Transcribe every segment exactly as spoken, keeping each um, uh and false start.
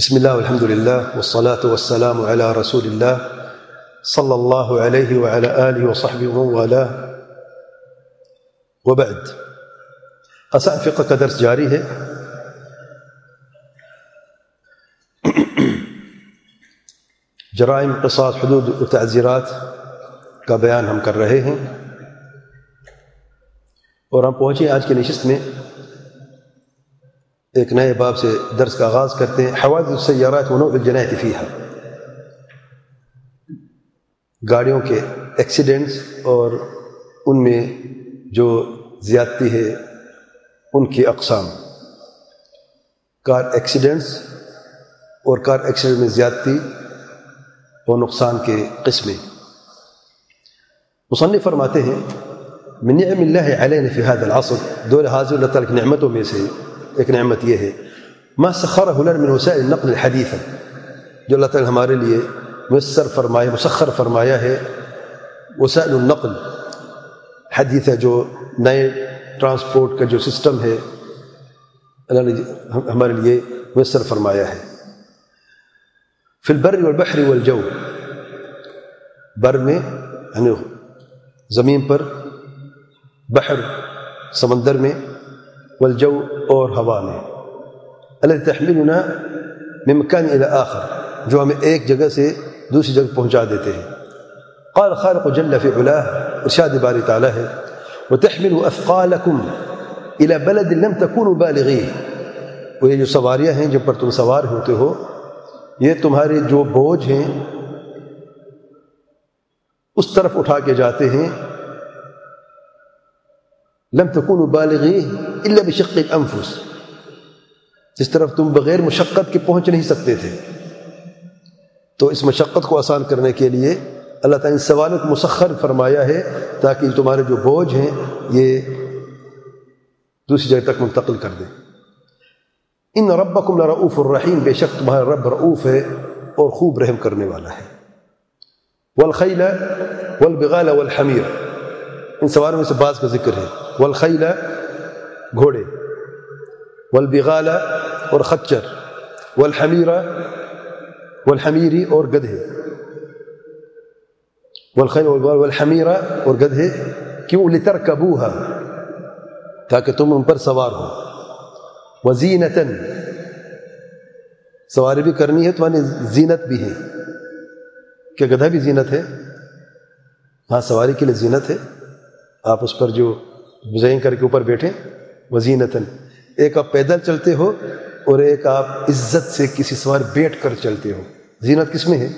بسم الله والحمد لله والصلاة والسلام على رسول الله صلى الله عليه وعلى آله وصحبه ومن والاه وبعد. قصائد فقہ کا درس جاری ہے. جرائم، قصاص، حدود و تعزیرات کا بیان ہم کر رہے ہیں اور ہم پہنچے آج کی نشست میں ایک نئے باب سے درس کا آغاز کرتے ہیں. حوادث السیارات و نوع الجنایت فیہا، گاڑیوں کے ایکسیڈنٹس اور ان میں جو زیادتی ہے ان کی اقسام. کار ایکسیڈنٹس اور کار ایکسیڈنٹ میں زیادتی اور نقصان کے قسمیں. مصنف فرماتے ہیں من نعم اللہ علینا فی هذا العصر، دور حاضر اللہ تعالیٰ کی نعمتوں میں سے ایک نعمت یہ ہے ما سخرہ لنا من وسائل النقل الحدیثہ، جو اللہ تعالیٰ ہمارے لیے میسر فرمایا، مسخر فرمایا ہے وسائل النقل حدیثہ، جو نئے ٹرانسپورٹ کا جو سسٹم ہے اللہ نے ہمارے لیے میسر فرمایا ہے. فی البر والبحر والجو، بر میں یعنی زمین پر، بحر سمندر میں، والجو اور ہوا میں. الذی تحملنا من مکان الی آخر، جو ہمیں ایک جگہ سے دوسری جگہ پہنچا دیتے ہیں. قال خالق جل فی علاہ، ارشاد باری تعالیٰ ہے وتحملوا اثقالکم الی بلد لم تکونوا بالغیہ، وہ یہ جو سواریاں ہیں جن پر تم سوار ہوتے ہو، یہ تمہارے جو بوجھ ہیں اس طرف اٹھا کے جاتے ہیں. لم تکونوا بالغیہ الا بشق الانفس، جس طرف تم بغیر مشقت کے پہنچ نہیں سکتے تھے. تو اس مشقت کو آسان کرنے کے لیے اللہ تعالیٰ نے سوالوں کو مسخر فرمایا ہے تاکہ تمہارے جو بوجھ ہیں یہ دوسری جگہ تک منتقل کر دیں. ان ربکم لرؤوف الرحیم، بے شک تمہارا رب رؤوف ہے اور خوب رحم کرنے والا ہے. والخیل والبغال والحمیر، ان سواروں میں سے بعض کا ذکر ہے. والخیل گھوڑے، والبغال اور خچر، والحمیر والحمیری اور گدھے. والخیل والبغال والحمیر اور گدھے کیوں؟ لترکبوها، تاکہ تم ان پر سوار ہو. وزینتاً، سواری بھی کرنی ہے تمہاری زینت بھی ہے. کیا گدھا بھی زینت ہے؟ ہاں، سواری کے لیے زینت ہے. آپ اس پر جو مزین کر کے اوپر بیٹھیں، وزینتاً. ایک آپ پیدل چلتے ہو اور ایک آپ عزت سے کسی سوار بیٹھ کر چلتے ہو. زینت کس میں ہے؟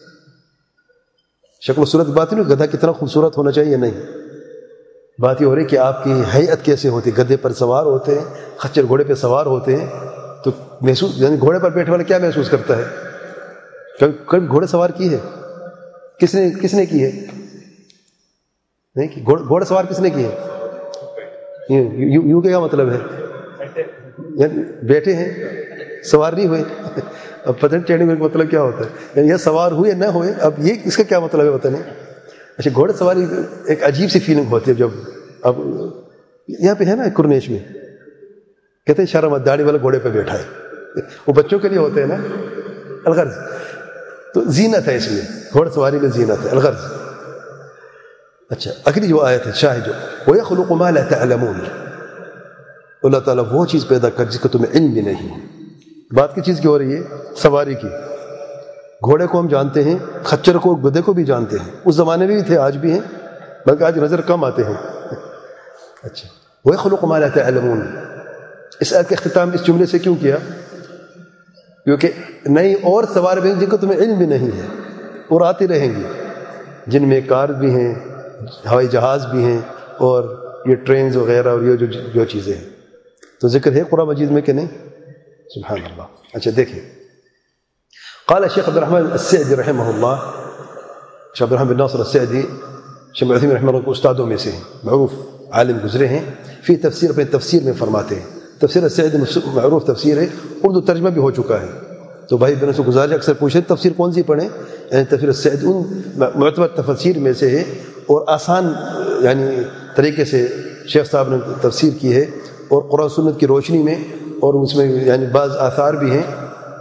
شکل و صورت بات نہیں، گدھا کتنا خوبصورت ہونا چاہیے نہیں. بات یہ ہو رہی کہ آپ کی ہیئت کیسے ہوتی. گدھے پر سوار ہوتے ہیں، خچر گھوڑے پہ سوار ہوتے ہیں تو محسوس، یعنی گھوڑے پر بیٹھنے والا کیا محسوس کرتا ہے؟ کبھی کبھی گھوڑے سوار کی ہے؟ کس نے کس نے کی ہے؟ نہیں کی. گھوڑے سوار کس نے کی ہے؟ یوں کیا مطلب ہے؟ یعنی بیٹھے ہیں، سوار نہیں ہوئے. اب پتہ نہیں ٹریننگ کا مطلب کیا ہوتا ہے، یعنی یہ سوار ہوئے نہ ہوئے، اب یہ اس کا کیا مطلب ہے پتہ نہیں. اچھا، گھوڑے سواری ایک عجیب سی فیلنگ ہوتی ہے. جب اب یہاں پہ ہے نا کرنیش میں کہتے ہیں شرم، داڑھی والا گھوڑے پہ بیٹھا ہے، وہ بچوں کے لیے ہوتے ہیں نا، الغرض. تو زینت ہے اس میں، گھوڑ سواری میں زینت ہے، الغرض. اچھا، اگلی جو آیت ہے شاہد، وَيَخْلُقُ مَا لَا تَعْلَمُونَ، اللہ تعالیٰ وہ چیز پیدا کر جس کا تمہیں علم بھی نہیں ہے. بات کی چیز کی ہو رہی ہے؟ سواری کی. گھوڑے کو ہم جانتے ہیں، خچر کو، گدھے کو بھی جانتے ہیں. اس زمانے میں بھی تھے، آج بھی ہیں، بلکہ آج نظر کم آتے ہیں. اچھا، وَيَخْلُقُ مَا لَا تَعْلَمُونَ، اس آیت کا اختتام اس جملے سے کیوں کیا؟ کیونکہ نئی اور سوار بھی ہیں جن کو تمہیں علم بھی نہیں ہے اور آتی رہیں گی، جن میں کار بھی ہیں، ہوائی جہاز بھی ہیں، اور یہ ٹرینز وغیرہ اور یہ جو جو چیزیں ہیں. تو ذکر ہے قرآن مجید میں کہ نہیں؟ سبحان اللہ. اچھا دیکھیں، قال شیخ عبد الرحمن السعدی رحمہ اللہ، شیخ عبد الرحمن بن ناصر السعدی شیخ عثیمین رحمہ اللہ کے استادوں میں سے ہیں، معروف عالم گزرے ہیں. فی تفسیر، اپنے تفسیر میں فرماتے ہیں، تفسیر السعدی معروف تفسیر ہے، اردو ترجمہ بھی ہو چکا ہے. تو بھائی بہنوں سے گزارش اکثر پوچھیں تفسیر کون سی پڑھیں، یعنی تفسیر السعدی ان معتبر تفسیر میں سے ہے اور آسان یعنی طریقے سے شیخ صاحب نے تفسیر کی ہے، اور قرآن سنت کی روشنی میں، اور اس میں یعنی بعض آثار بھی ہیں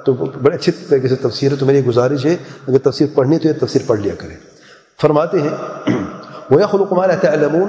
تو بڑے اچھی طریقے سے تفسیر ہے. تو میری گزارش ہے اگر تفسیر پڑھنی تو یہ تفسیر پڑھ لیا کریں. فرماتے ہیں وَيَخْلُقُ مَا لَا تَعْلَمُونَ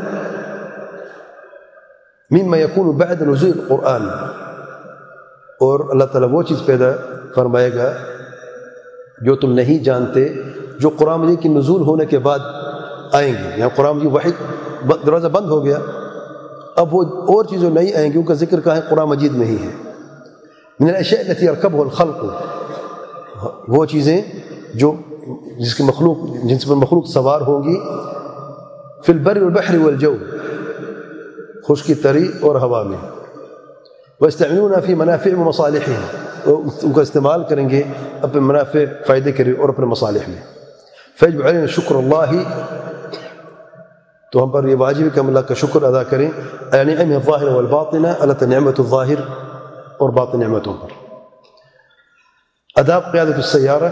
مِمَّا يَكُونُ بَعْدَ نُزُولِ الْقُرْآنِ. اور اللہ تعالیٰ وہ چیز پیدا فرمائے گا جو تم نہیں جانتے جو قرآن مجید کی نزول ہونے کے بعد آئیں گے. یہاں قرآن مجید واحد دروازہ بند ہو گیا, اب وہ اور چیزیں نہیں آئیں گی, ان کا ذکر کہاں ہے؟ قرآن مجید میں ہی ہے. من الاشیاء التي يركبها الخلق, وہ چیزیں جو جس کی مخلوق جن سے مخلوق سوار ہوگی, فی البر والبحر والجو, خشکی تری اور ہوا میں, ويستعملون في منافع ومصالحهم, ان کا استعمال کریں گے اپنے منافع فائدے کے لیے اور اپنے مصالح میں. فیجب علینا شکر اللہ, تو ہم پر یہ واجب ہے کہ ہم اللہ کا شکر ادا کریں. نعمہ الظاہر والباطنہ, اللہ تعالی نعمت الظاہر اور باطن نعمتوں پر. آداب قیادت السیارہ,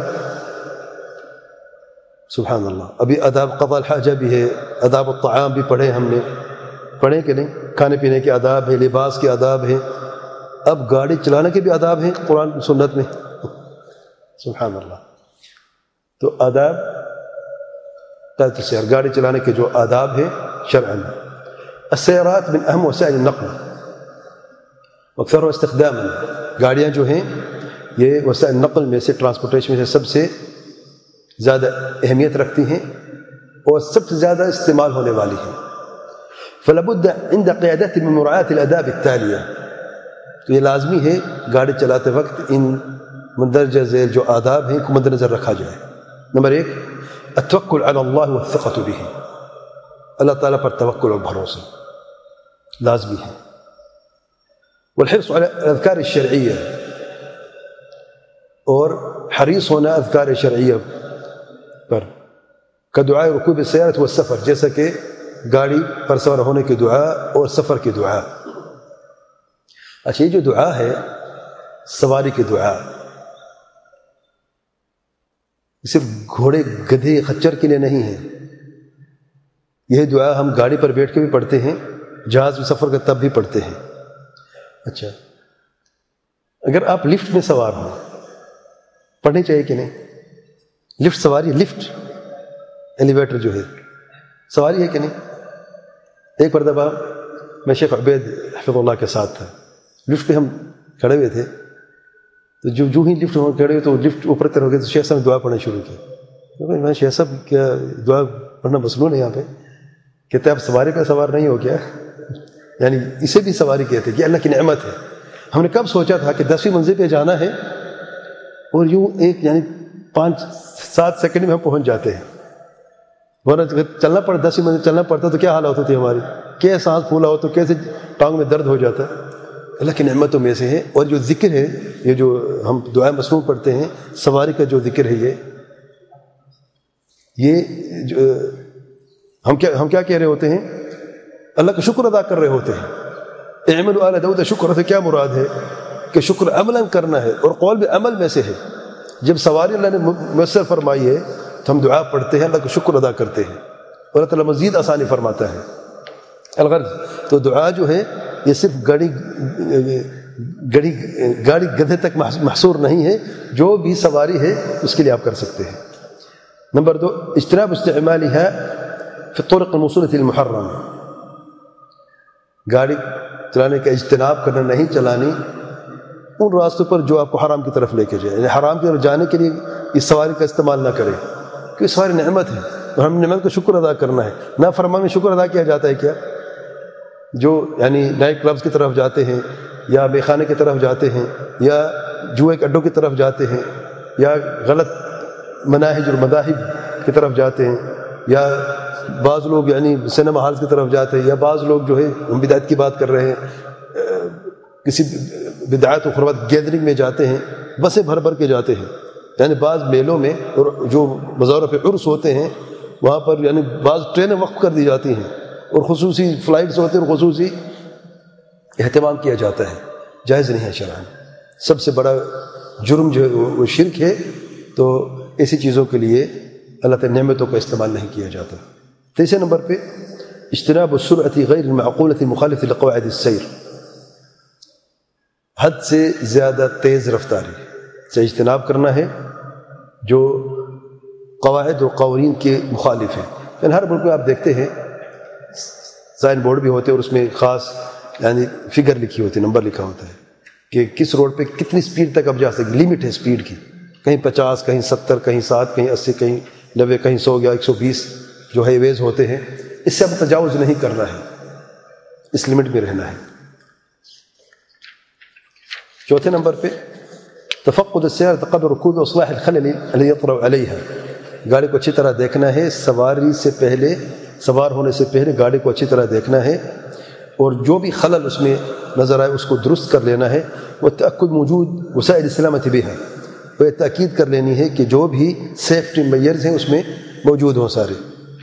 سبحان اللہ. ابھی آداب قضاء الحاجہ بھی ہے, آداب الطعام بھی پڑھے ہم نے, پڑھے کہ نہیں؟ کھانے پینے کے آداب ہیں, لباس کے آداب ہیں. اب گاڑی چلانے کے بھی آداب ہیں قرآن سنت میں, سبحان اللہ. تو آداب قیادت السیارہ, گاڑی چلانے کے جو آداب ہیں شرعاً. السیارات من اہم وسائل النقل اکثر و استخدام, گاڑیاں جو ہیں یہ وسائل نقل میں سے, ٹرانسپورٹیشن میں سے سب سے زیادہ اہمیت رکھتی ہیں اور سب سے زیادہ استعمال ہونے والی ہیں. فلابد عند قیادتها من مراعاة الآداب التالية, تو یہ لازمی ہے گاڑی چلاتے وقت ان مندرجہ ذیل جو آداب ہیں کو مد نظر رکھا جائے. نمبر ایک, التوکل علی اللہ والثقۃ بہ, اللہ تعالیٰ پر توکل اور بھروسہ لازمی ہے. والحرص على الاذکار الشرعیہ, اور حریص ہونا اذکار شرعیہ پر, کدعاء رکوب السیارۃ والسفر, جیسا کہ گاڑی پر سوار ہونے کی دعا اور سفر کی دعا. اچھا, یہ جو دعا ہے سواری کی دعا, صرف گھوڑے گدھے خچر کے لیے نہیں ہے. یہ دعا ہم گاڑی پر بیٹھ کے بھی پڑھتے ہیں, جہاز میں سفر کا تب بھی پڑھتے ہیں. اچھا, اگر آپ لفٹ میں سوار ہوں, پڑھنی چاہیے کہ نہیں؟ لفٹ سواری, لفٹ ایلیویٹر جو ہے سواری ہے کہ نہیں؟ ایک مرتبہ میں شیخ عبید حفظ اللہ کے ساتھ تھا, لفٹ پہ ہم کھڑے ہوئے تھے, تو جو جو ہی لفٹ کھڑے ہوئے تو لفٹ اوپر طرف ہو گئے, تو شیخ صاحب نے دعا پڑھنا شروع کی. میں شیخ صاحب کیا دعا پڑھنا مصنون ہے یہاں پہ؟ کہتے آپ سواری پہ سوار نہیں ہو کیا؟ یعنی اسے بھی سواری کہتے ہیں کہ اللہ کی نعمت ہے. ہم نے کب سوچا تھا کہ دسویں منزل پہ جانا ہے اور یوں ایک یعنی پانچ سات سیکنڈ میں ہم پہنچ جاتے ہیں, ورنہ چلنا پڑ دسویں منزل چلنا پڑتا تو کیا حالت ہوتی ہماری, کیا سانس پھولا ہو تو کیسے ٹانگ میں درد ہو جاتا. اللہ کی نعمتوں میں سے ہے. اور جو ذکر ہے, یہ جو ہم دعائیں مصنون پڑھتے ہیں, سواری کا جو ذکر ہے, یہ یہ جو ہم کیا ہم کیا کہہ رہے ہوتے ہیں؟ اللہ کا شکر ادا کر رہے ہوتے ہیں. اعملوا آل داؤد شکر سے کیا مراد ہے کہ شکر عملاً کرنا ہے, اور قول بھی عمل میں سے ہے. جب سواری اللہ نے میسر فرمائی ہے تو ہم دعا پڑھتے ہیں, اللہ کا شکر ادا کرتے ہیں, اور اللہ تعالیٰ مزید آسانی فرماتا ہے. الغرض, تو دعا جو ہے یہ صرف گاڑی گاڑی گاڑی گدھے تک محصور نہیں ہے, جو بھی سواری ہے اس کے لیے آپ کر سکتے ہیں. نمبر دو, اجتناب استعمالها فی الطرق الموصولة للمحرم, گاڑی چلانے کا اجتناب کرنا, نہیں چلانی ان راستوں پر جو آپ کو حرام کی طرف لے کے جائے. یعنی حرام کی طرف جانے کے لیے اس سواری کا استعمال نہ کریں, کیونکہ سواری نعمت ہے اور ہم نعمت کا شکر ادا کرنا ہے. نہ فرمان میں شکر ادا کیا جاتا ہے کیا؟ جو یعنی نائٹ کلبز کی طرف جاتے ہیں, یا بے خانے کی طرف جاتے ہیں, یا جوئے کے اڈوں کی طرف جاتے ہیں, یا غلط مناہج اور مذاہب کی طرف جاتے ہیں, یا بعض لوگ یعنی سینما ہالز کی طرف جاتے ہیں, یا بعض لوگ جو ہے ہم بدعت کی بات کر رہے ہیں, کسی بدعت و خرافات گیدرنگ میں جاتے ہیں, بسیں بھر بھر کے جاتے ہیں. یعنی بعض میلوں میں اور جو مزاروں پہ عرس ہوتے ہیں وہاں پر یعنی بعض ٹرینیں وقف کر دی جاتی ہیں, اور خصوصی فلائٹس ہوتے ہیں اور خصوصی اہتمام کیا جاتا ہے. جائز نہیں ہے شرعاً. سب سے بڑا جرم جو ہے وہ شرک ہے. تو ایسی چیزوں کے لیے اللہ تعالی نعمتوں کا استعمال نہیں کیا جاتا. تیسرے نمبر پہ اجتناب السرعۃ غیر المعقولۃ مخالف لقواعد السیر, حد سے زیادہ تیز رفتاری, سے اجتناب کرنا ہے جو قواعد و قوانین کے مخالف ہیں. یعنی ہر ملک میں آپ دیکھتے ہیں سائن بورڈ بھی ہوتے ہیں اور اس میں خاص یعنی فگر لکھی ہوتی ہے، نمبر لکھا ہوتا ہے کہ کس روڈ پہ کتنی سپیڈ تک اب جا سکے، لمٹ ہے سپیڈ کی، کہیں پچاس، کہیں ستر، کہیں سات، کہیں اسی، کہیں نوے، کہیں سو یا ایک سو بیس جو ہائی ویز ہوتے ہیں. اس سے اب تجاوز نہیں کرنا ہے، اس لمٹ میں رہنا ہے. چوتھے نمبر پہ تفقد السيارة قبل ركوب واصلاح الخلل الذي يطرأ عليها، گاڑی کو اچھی طرح دیکھنا ہے، سواری سے پہلے، سوار ہونے سے پہلے گاڑی کو اچھی طرح دیکھنا ہے اور جو بھی خلل اس میں نظر آئے اس کو درست کر لینا ہے. والتأكد موجود وسائل السلامة بها، وہ تاکید کر لینی ہے کہ جو بھی سیفٹی میئرز ہیں اس میں موجود ہوں سارے،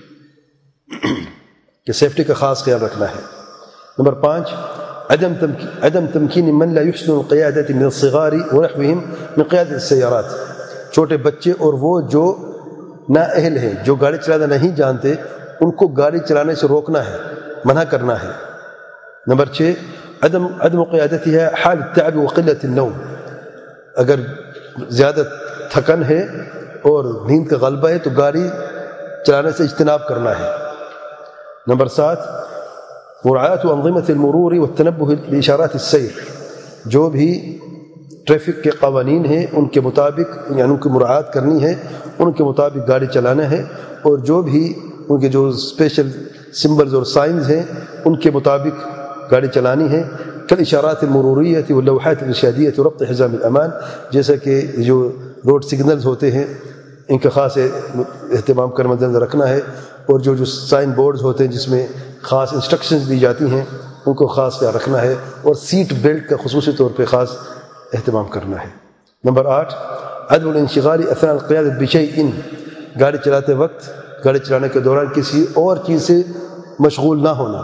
کہ سیفٹی کا خاص خیال رکھنا ہے. نمبر پانچ عدم عدم تمکین من لا يحسن القيادة من الصغار ونحوهم من قيادة السيارات، چھوٹے بچے اور وہ جو نااہل ہیں، جو گاڑی چلانا نہیں جانتے، ان کو گاڑی چلانے سے روکنا ہے، منع کرنا ہے. نمبر چھ عدم عدم قیادتها حال التعب وقلة النوم، اگر زیادہ تھکن ہے اور نیند کا غلبہ ہے تو گاڑی چلانے سے اجتناب کرنا ہے. نمبر سات مراعاة انظمة المرور والتنبه لإشارات السیر، جو بھی ٹریفک کے قوانین ہیں ان کے مطابق یعنی ان کی مراعات کرنی ہے، ان کے مطابق گاڑی چلانا ہے، اور جو بھی ان کے جو اسپیشل سمبلز اور سائنز ہیں ان کے مطابق گاڑی چلانی ہے. کالاشارات المروریة واللوحات الارشادیة وربط حزام الامان، جیسا کہ جو روڈ سگنلز ہوتے ہیں ان کا خاص اہتمام کر مد نظر رکھنا ہے، اور جو جو سائن بورڈز ہوتے ہیں جس میں خاص انسٹرکشنز دی جاتی ہیں ان کو خاص خیال رکھنا ہے، اور سیٹ بیلٹ کا خصوصی طور پہ خاص اہتمام کرنا ہے. نمبر آٹھ عدم الانشغال اثناء القیادة بشیء، گاڑی چلاتے وقت، گاڑی چلانے کے دوران کسی اور چیز سے مشغول نہ ہونا،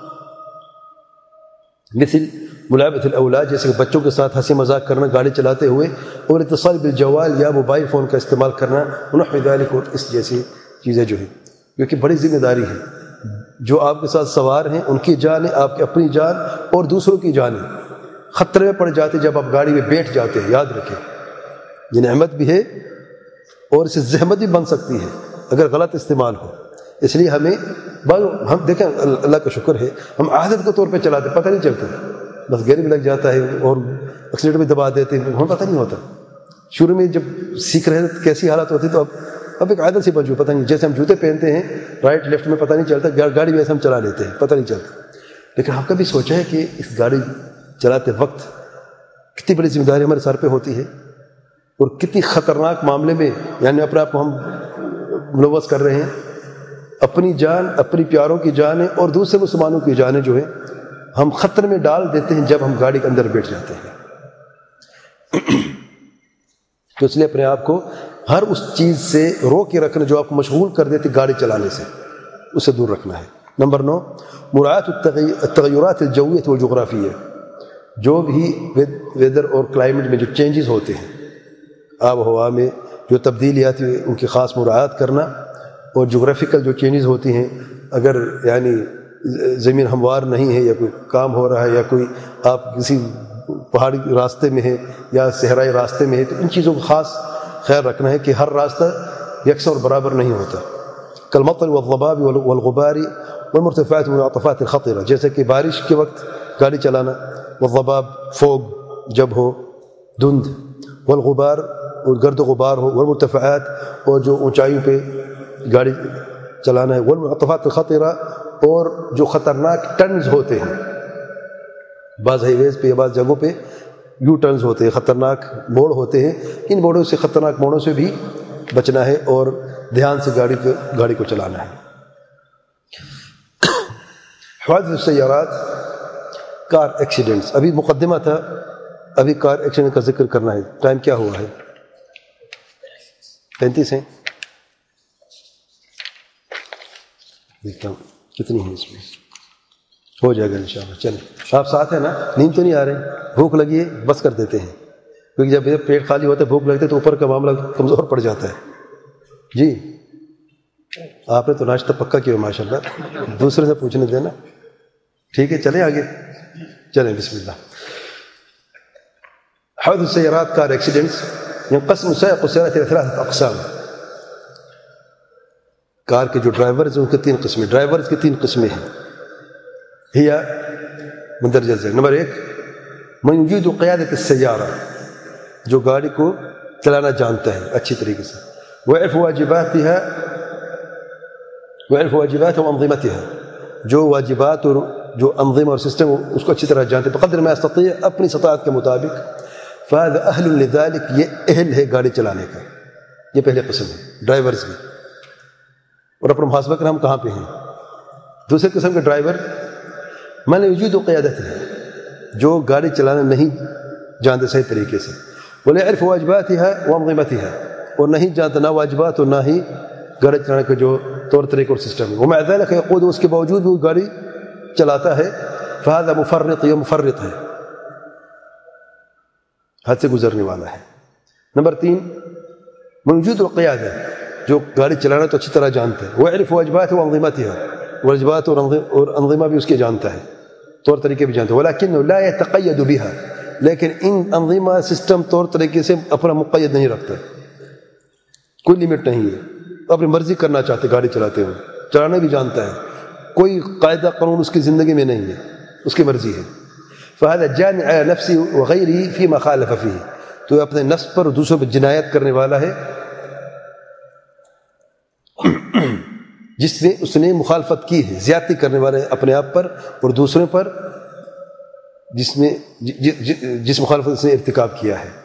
مثل ملعبۃ الاولاد، جیسے کہ بچوں کے ساتھ ہنسی مذاق کرنا گاڑی چلاتے ہوئے، اور اتصال بالجوال یا موبائل فون کا استعمال کرنا، ونحو ذلک، اور اس جیسی چیزیں جو ہیں، کیونکہ بڑی ذمہ داری ہے. جو آپ کے ساتھ سوار ہیں ان کی جان، آپ کی اپنی جان اور دوسروں کی جان خطرے میں پڑ جاتے جب آپ گاڑی میں بیٹھ جاتے ہیں. یاد رکھیں یہ نعمت بھی ہے اور اسے زحمت بھی بن سکتی ہے اگر غلط استعمال ہو. اس لیے ہمیں ہم دیکھیں اللہ کا شکر ہے ہم عادت کے طور پہ چلاتے، پتہ نہیں چلتا، بس گیئر بھی لگ جاتا ہے اور ایکسیلیٹر بھی دبا دیتے ہیں، ہمیں پتہ نہیں ہوتا. شروع میں جب سیکھ رہے تھے کیسی حالت ہوتی تو اب اب ایک عادت سی بن چکی، پتہ نہیں، جیسے ہم جوتے پہنتے ہیں رائٹ لیفٹ میں پتہ نہیں چلتا، گاڑی ویسے ہم چلا لیتے ہیں پتہ نہیں چلتا. لیکن ہم کبھی سوچا ہے کہ اس گاڑی چلاتے وقت کتنی بڑی ذمہ داری ہمارے سر پہ ہوتی ہے اور کتنی خطرناک معاملے میں یعنی اپنے آپ کو ہم ملوث کر رہے ہیں. اپنی جان، اپنی پیاروں کی جانیں اور دوسرے مسلمانوں کی جانیں جو ہیں ہم خطرے میں ڈال دیتے ہیں جب ہم گاڑی کے اندر بیٹھ جاتے ہیں. تو اس لیے اپنے آپ کو ہر اس چیز سے روک کے رکھنا جو آپ کو مشغول کر دیتی گاڑی چلانے سے، اسے دور رکھنا ہے. نمبر نو مراعات التغیرات الجویہ والجغرافیہ، جو بھی ویدر اور کلائمیٹ میں جو چینجز ہوتے ہیں، آب و ہوا میں جو تبدیلیات ہیں ان کی خاص مراعات کرنا، اور جغرافیکل جو چینجز ہوتی ہیں، اگر یعنی زمین ہموار نہیں ہے یا کوئی کام ہو رہا ہے یا کوئی آپ کسی پہاڑی راستے میں ہے یا صحرائی راستے میں ہے، تو ان چیزوں کا خاص خیال رکھنا ہے کہ ہر راستہ یکساں اور برابر نہیں ہوتا. کالمطر والضباب والغبار والمرتفعات والمنعطفات الخطرة، جیسے کہ بارش کے وقت گاڑی چلانا، والضباب فوگ جب ہو، دھند، والغبار اور گرد و غبار ہو، والمرتفعات اور جو اونچائیوں پہ گاڑی چلانا ہے، والمنعطفات الخطرة اور جو خطرناک ٹرنز ہوتے ہیں، بعض ہائی ویز پہ یا بعض جگہوں پہ یو ٹرنز ہوتے ہیں، خطرناک موڑ ہوتے ہیں، ان موڑوں سے خطرناک موڑوں سے بھی بچنا ہے اور دھیان سے گاڑی کو گاڑی کو چلانا ہے. حوادث السیارات، کار ایکسیڈنٹس، ابھی مقدمہ تھا، ابھی کار ایکسیڈنٹ کا ذکر کرنا ہے. ٹائم کیا ہوا ہے؟ پینتیس ہیں، دیکھتا ہوں کتنی ہے اس میں، ہو جائے گا انشاءاللہ. چلیں آپ ساتھ ہیں نا؟ نیند تو نہیں آ رہے؟ بھوک لگی ہے بس کر دیتے ہیں، کیونکہ جب پیٹ خالی ہوتا ہے بھوک لگتی ہے تو اوپر کا معاملہ کمزور پڑ جاتا ہے. جی آپ نے تو ناشتہ پکا کیا ماشاء اللہ، دوسرے سے پوچھنے دینا. ٹھیک ہے چلیں آگے، چلیں بسم اللہ. حوادث السیارات، کار ایکسیڈنٹس، ينقسم سائق السيارة إلى ثلاثة أقسام. کار کے جو ڈرائیورز ہیں ان کے تین قسمیں، ڈرائیورز کی تین قسمیں ہیں. ہی مندرجہ ذیل. نمبر ایک، من يجيد قيادة السيارة، جو گاڑی کو چلانا جانتا ہے اچھی طریقے سے. ويعرف واجباتها ويعرف واجباتها وأنظمتها، جو واجبات اور جو انظمہ اور سسٹم اس کو اچھی طرح جانتے ہیں بقدر ما استطيع، اپنی استطاعت کے مطابق. فهذا أهل لذلك، یہ اہل ہے گاڑی چلانے کا. یہ پہلے قسم ہے ڈرائیورز کی. اور اپنا محاسبہ کرنا ہم کہاں پہ ہیں. دوسرے قسم کے ڈرائیور من يجيد قيادتها، جو گاڑی چلانا نہیں جانتے صحیح طریقے سے. ولا يعرف واجباتها وانظمتها، اور نہیں جانتا نہ واجبات اور نہ ہی گاڑی چلانے کے جو طور طریقے اور سسٹم ہے. ومع ذلك يقود، اس کے باوجود بھی وہ گاڑی چلاتا ہے. فهذا مفرط، یہ مفرط ہے، حد سے گزرنے والا ہے. نمبر تین، موجود القیادہ، جو گاڑی چلانا تو اچھی طرح جانتا ہے. ويعرف واجبات وانظمتها، واجبات اور انظمہ بھی اس کے جانتا ہے، طور طریقے بھی جانتا ہے. ولكنه لا يتقيد بها، لیکن ان انظمہ سسٹم طور طریقے سے اپنا مقید نہیں رکھتا، کوئی لمٹ نہیں ہے. اپنی مرضی کرنا چاہتے گاڑی چلاتے ہوئے، چلانا بھی جانتا ہے، کوئی قاعدہ قانون اس کی زندگی میں نہیں ہے، اس کی مرضی ہے. فهذا جانع على نفسه وغيره فيما خالف فيه، تو اپنے نفس پر اور دوسروں پر جنایت کرنے والا ہے جس نے اس نے مخالفت کی ہے، زیادتی کرنے والے اپنے آپ پر اور دوسروں پر، جس میں جس مخالفت اس نے ارتکاب کیا ہے.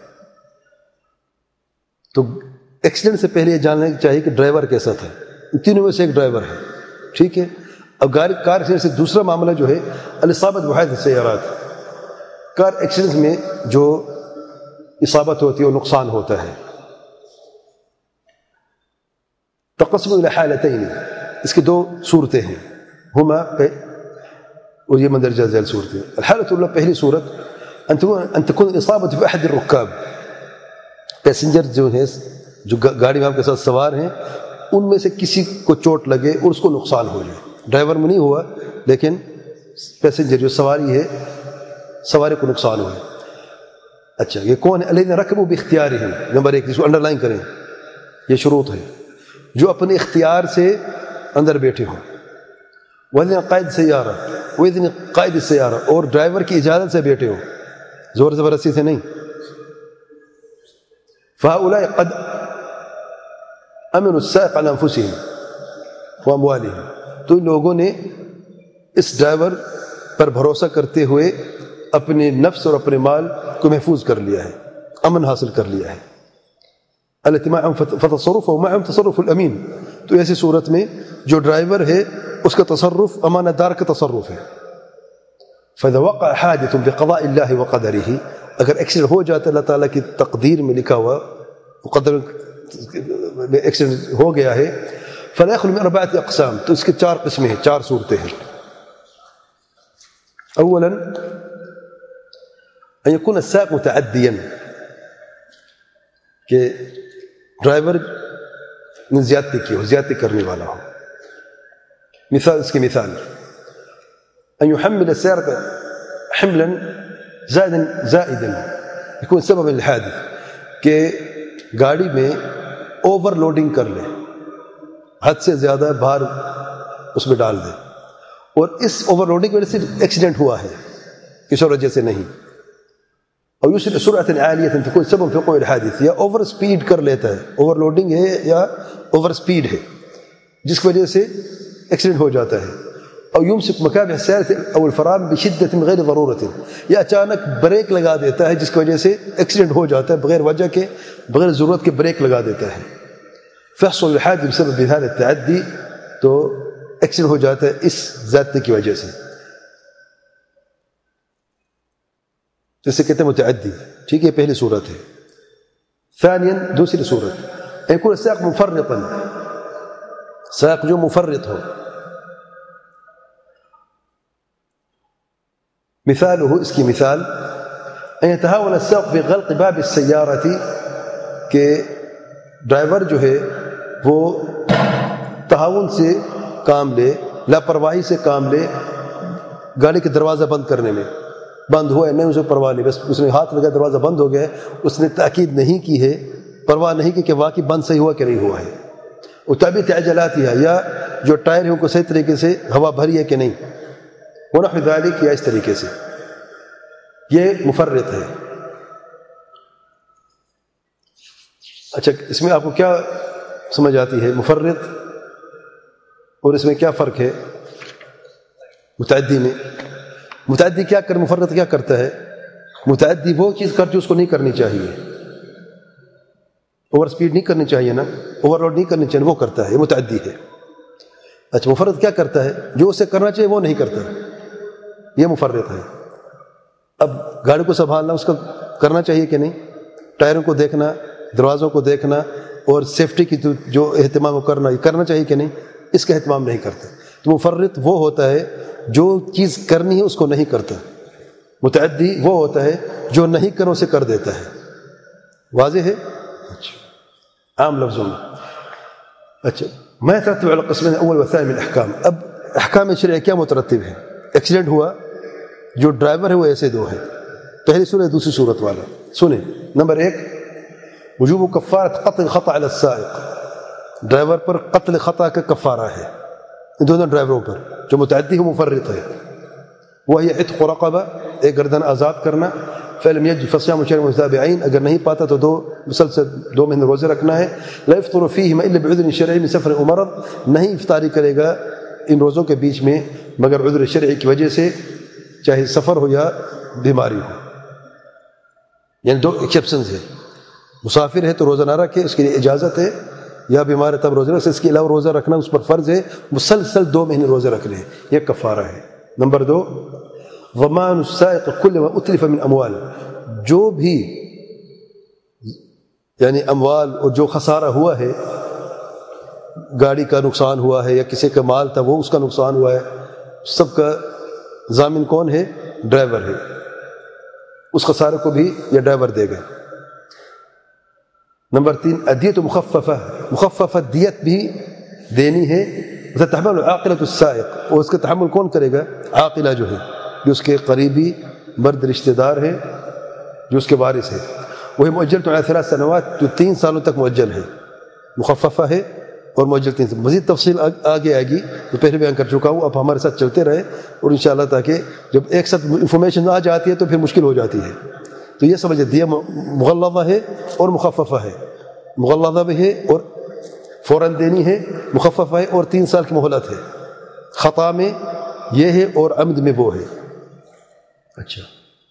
تو ایکسیڈنٹ سے پہلے یہ جاننا چاہیے کہ ڈرائیور کیسا تھا. تینوں میں سے ایک ڈرائیور ہے، ٹھیک ہے. اب گاڑی کار ایکسیڈنٹ سے دوسرا معاملہ جو ہے الاصابت بحادث السیارات. کار ایکسیڈنٹ میں جو اصابت ہوتی ہے اور نقصان ہوتا ہے. تقسم الى حالتين، اس کی دو صورتیں ہیں. ہما، اور یہ مندرجہ ذیل صورتیں. الحالة الاولى، پہلی صورت، ان تكون الاصابة في احد الركاب، پیسنجر جو ہیں جو گاڑی میں آپ کے ساتھ سوار ہیں ان میں سے کسی کو چوٹ لگے اور اس کو نقصان ہو جائے. ڈرائیور میں نہیں ہوا لیکن پیسنجر جو سواری ہے سواری کو نقصان ہوا. اچھا، یہ کون ہے؟ الذين ركبوا باختيارهم. نمبر ایک، اس کو انڈر لائن کریں، یہ شروط ہے. جو اپنے اختیار سے اندر بیٹھے ہوں. وَإِذْنِ قائد سیارہ، وَإِذْنِ قائد سیارہ، اور ڈرائیور کی اجازت سے بیٹھے ہوں، زور زبردستی سے نہیں. فَهَؤُلَاءِ قَدْ أَمِنُوا السَّائِقَ عَلَى أَنفُسِهِمْ وَأَمْوَالِهِمْ. تو ان لوگوں نے اس ڈرائیور پر بھروسہ کرتے ہوئے اپنے نفس اور اپنے مال کو محفوظ کر لیا ہے، امن حاصل کر لیا ہے. التي معهم فتصرفه معهم تصرف الامین. تو ایسی صورت میں جو ڈرائیور ہے اس کا تصرف امانت دار کا تصرف ہے. فاذا وقع حادث بقضاء الله وقدره، اگر ایکسیڈنٹ ہو جاتا ہے اللہ تعالیٰ کی تقدیر میں لکھا ہوا مقدر ایکسیڈنٹ ہو گیا ہے، فلا يخلو من اربعه اقسام. تو اس کے چار قسمیں ہیں، چار صورتیں ہیں. اولا ان يكون السائق متعديا، کہ ڈرائیور نے زیادتی کی ہو، زیادتی کرنے والا ہو. مثال، اس کی مثال، ان يحمل السيارة حملا زائدا زائدا يكون سببا للحادث، کہ گاڑی میں اوور لوڈنگ کر لے، حد سے زیادہ بھار اس میں ڈال دے، اور اس اوور لوڈنگ کی وجہ سے ایکسیڈنٹ ہوا ہے، کسی اور وجہ سے نہیں. اور یسرع سرعۃ عالیہ تكون سبب في وقوع الحادث، یا اوور سپیڈ کر لیتا ہے، اوور لوڈنگ ہے یا اوور سپیڈ ہے جس کی وجہ سے ایکسیڈنٹ ہو جاتا ہے. او يمسك مكابح السيارة او الفرامل بشدة من غير ضرورة، یا اچانک بریک لگا دیتا ہے جس کی وجہ سے ایکسیڈنٹ ہو جاتا ہے، بغیر وجہ کے، بغیر ضرورت کے بریک لگا دیتا ہے. فيحصل الحادث بسبب هذا التعدي، تو ایکسیڈنٹ ہو جاتا ہے اس زیادتی کی وجہ سے. جیسے کہتے ہیں متعدی، ٹھیک ہے، پہلی صورت ہے. ثانیا، دوسری صورت، يكون السائق مفرطا، سائق جو مفرط ہو. مثاله، اس کی مثال، ان يتهاون السائق في غلق باب السيارة، کہ ڈرائیور جو ہے وہ تہاون سے کام لے، لاپرواہی سے کام لے گاڑی کے دروازہ بند کرنے میں. بند ہوا ہے نہیں، اسے پرواہ نہیں، بس اس نے ہاتھ لگا دروازہ بند ہو گیا ہے، اس نے تاکید نہیں کی ہے پرواہ نہیں کی کہ واقعی بند صحیح ہوا کہ نہیں ہوا ہے. وہ طبیعت عجلات ہے یا جو ٹائر ہیں ان کو صحیح طریقے سے ہوا بھری ہے کہ نہیں، ونحو ذالک، یا اس طریقے سے. یہ مفرط ہے. اچھا، اس میں آپ کو کیا سمجھ آتی ہے؟ مفرط اور اس میں کیا فرق ہے متعدی میں؟ متعدی کیا کر مفرط کیا کرتا ہے؟ متعدی وہ چیز کر جو اس کو نہیں کرنی چاہیے. اوور سپیڈ نہیں کرنی چاہیے نا، اوور لوڈ نہیں کرنی چاہیے، وہ کرتا ہے، یہ متعدی ہے. اچھا، مفرط کیا کرتا ہے؟ جو اسے کرنا چاہیے وہ نہیں کرتا، یہ مفرط ہے. اب گاڑی کو سنبھالنا اس کا کرنا چاہیے کہ نہیں؟ ٹائروں کو دیکھنا، دروازوں کو دیکھنا اور سیفٹی کی جو اہتمام کرنا، یہ کرنا چاہیے کہ نہیں؟ اس کا اہتمام نہیں کرتا. تو مفرط وہ ہوتا ہے جو چیز کرنی ہے اس کو نہیں کرتا. متعدی وہ ہوتا ہے جو نہیں کرنا اسے کر دیتا ہے. واضح ہے؟ اچھا، عام لفظوں میں. اچھا، ما يترتب على القسمين الاول والثاني من الاحکام. اب احکام شرعیہ کیا مترتب ہے؟ ایکسیڈنٹ ہوا، جو ڈرائیور ہے وہ ایسے دو ہیں، پہلی صورت دوسری صورت والا. سنیں، نمبر ایک، وجوب کفارۃ قطع الخطأ علی السائق. ڈرائیور پر قتل خطا کا کفارہ ہے، ان دونوں ڈرائیوروں پر، جو متعدی ہے مفرط ہے. وہی عتق رقبہ، ایک گردن آزاد کرنا. فلم یجد فصیام شهرین متتابعین، اگر نہیں پاتا تو دو مسلسل دو مہینے روزے رکھنا ہے. لا يفطر فيهما الا بعذر شرعی من سفر او مرض، نہیں افطاری کرے گا ان روزوں کے بیچ میں مگر عذر شرعی کی وجہ سے، چاہے سفر ہو یا بیماری ہو. یعنی دو ایکسیپشنز ہیں. مسافر ہے تو روزہ نہ رکھے، اس کے لیے اجازت ہے، یا بیمار ہے تب روزہ رکھے. اس کے علاوہ روزہ رکھنا اس پر فرض ہے، مسلسل دو مہینے روزے رکھنے ہیں، یہ کفارہ ہے. نمبر دو، ضمان السائق کل ما اتلف من اموال، جو بھی یعنی اموال اور جو خسارہ ہوا ہے، گاڑی کا نقصان ہوا ہے یا کسی کا مال تھا وہ اس کا نقصان ہوا ہے، سب کا ضامن کون ہے؟ ڈرائیور ہے. اس خسارے کو بھی یہ ڈرائیور دے گا. نمبر تین، ادیت مخففہ، مخففہ دیت بھی دینی ہے. تحمل عاقلۃ السائق، اور اس کا تحمل کون کرے گا؟ عاقلہ جو ہے، جو اس کے قریبی مرد رشتہ دار ہے، جو اس کے وارث ہے. وہی مؤجل تو ثلاث سنوات، جو تین سالوں تک مؤجل ہے، مخففہ ہے اور مؤجل تین. مزید تفصیل آگے آئے گی، تو پہلے بیان کر چکا ہوں. اب ہمارے ساتھ چلتے رہے اور انشاءاللہ، تاکہ جب ایک ساتھ انفارمیشن آ جاتی ہے تو پھر مشکل ہو جاتی ہے. تو یہ سمجھے، دیہ مغلظہ ہے اور مخففہ ہے. مغلظہ بھی ہے اور فوراً دینی ہے، مخففہ ہے اور تین سال کی مہلت ہے. خطا میں یہ ہے اور عمد میں وہ ہے. اچھا،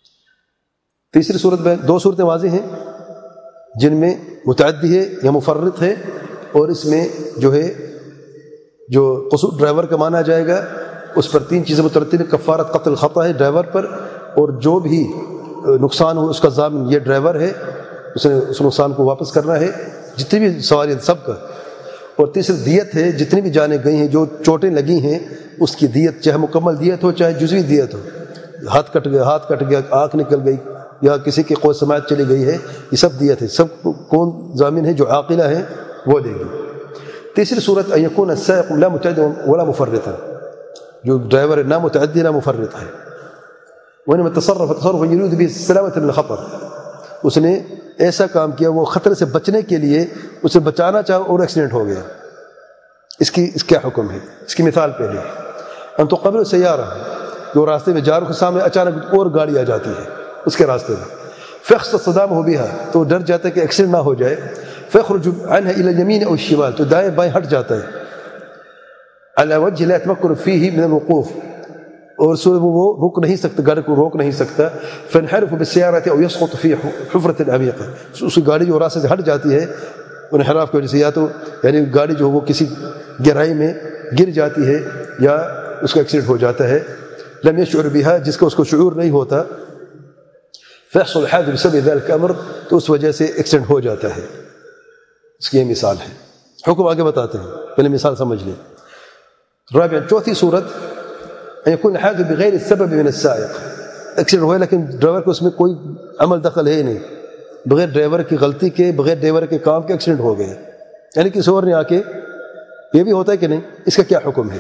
تیسری صورت میں دو صورتیں واضح ہیں جن میں متعدی ہے یا مفرط ہے، اور اس میں جو ہے جو قصور ڈرائیور کا مانا جائے گا، اس پر تین چیزیں مترتب ہیں. کفارت قتل خطا ہے ڈرائیور پر، اور جو بھی نقصان ہو اس کا ضامن یہ ڈرائیور ہے، اس نے اس نقصان کو واپس کرنا ہے، جتنی بھی سواری سب کا. اور تیسری دیت ہے، جتنی بھی جانیں گئی ہیں، جو چوٹیں لگی ہیں اس کی دیت، چاہے مکمل دیت ہو چاہے جزوی دیت ہو. ہاتھ کٹ گیا، ہاتھ کٹ گیا، آنکھ نکل گئی، یا کسی کی قوت سماعت چلی گئی ہے، یہ سب دیت ہے. سب کون ضامن ہے؟ جو عاقلہ ہے وہ دے گی. تیسری صورت، ان یکون السائق لا متعدی ولا مفرطا، جو ڈرائیور ہے نہ متعدی نہ مفرط ہے. وانما تصرف تصرفا يريد به السلامة من الخطر، اس نے ایسا کام کیا وہ خطرے سے بچنے کے لیے اسے بچانا چاہا اور ایکسیڈنٹ ہو گیا. اس کی اس کیا حکم ہے؟ اس کی مثال پہلے، ان تقابل سیارہ، جو راستے میں جا رہے کے سامنے اچانک اور گاڑی آ جاتی ہے اس کے راستے میں، فخص صدامه بها، تو ڈر جاتا ہے کہ ایکسیڈنٹ نہ ہو جائے. فيخرج عنها الى اليمين او الشمال، تو دائیں بائیں ہٹ جاتا ہے. على وجه لا يتمكن فيه من الوقوف، اور وہ روک نہیں سکتا، گاڑی کو روک نہیں سکتا. فانحرف بالسيارة او يسقط في حفرة عميقة، اس کی گاڑی جو راستے سے ہٹ جاتی ہے انحراف کی وجہ سے، یا تو یعنی گاڑی جو وہ کسی گہرائی میں گر جاتی ہے یا اس کا ایکسیڈنٹ ہو جاتا ہے. لم يشعر بها، جس کا اس کو شعور نہیں ہوتا. فيحصل الحادث بسبب ذلك الامر، تو اس وجہ سے ایکسیڈنٹ ہو جاتا ہے. اس کی یہ مثال ہے. حکم آگے بتاتے ہیں، پہلے مثال سمجھ لیں. رابعا، چوتھی صورت، ان يكون الحادث بغیر السبب من السائق، ایکسیڈنٹ ہوا لیکن ڈرائیور کو اس میں کوئی عمل دخل ہے ہی نہیں، بغیر ڈرائیور کی غلطی کے، بغیر ڈرائیور کے کام کے ایکسیڈنٹ ہو گئے، یعنی کسی اور نے آ کے، یہ بھی ہوتا ہے کہ نہیں؟ اس کا کیا حکم ہے؟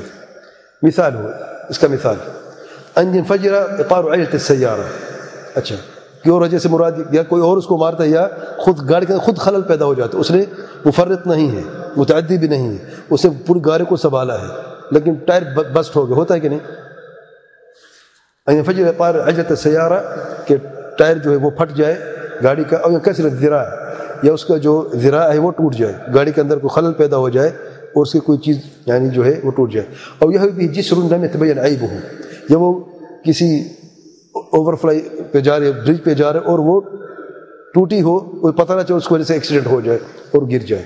مثال ہو اس کا مثال، ان ينفجر اطار عجلة السيارة. اچھا، کی اور وجہ سے مراد یا کوئی اور اس کو مارتا ہے یا خود گاڑی کے خود خلل پیدا ہو جاتا ہے. اس نے مفرط نہیں ہے, متعدی بھی نہیں ہے, اس نے پوری گاڑی کو سنبھالا ہے لیکن ٹائر بسٹ ہو گیا, ہوتا ہے کہ نہیں؟ فجر طار عجلة السيارة کہ ٹائر جو ہے وہ پھٹ جائے گاڑی کا, اور کثر الذراع یا اس کا جو ذراع ہے وہ ٹوٹ جائے, گاڑی کے اندر کوئی خلل پیدا ہو جائے اور اس کی کوئی چیز یعنی جو ہے وہ ٹوٹ جائے. اور یہ بھی جسر لم يتبين عیبه, یا وہ کسی اوور فلائی پہ جا رہے برج پہ جا رہے اور وہ ٹوٹی ہو, کوئی پتہ نہ چلے, اس کی وجہ سے ایکسیڈنٹ ہو جائے اور گر جائے.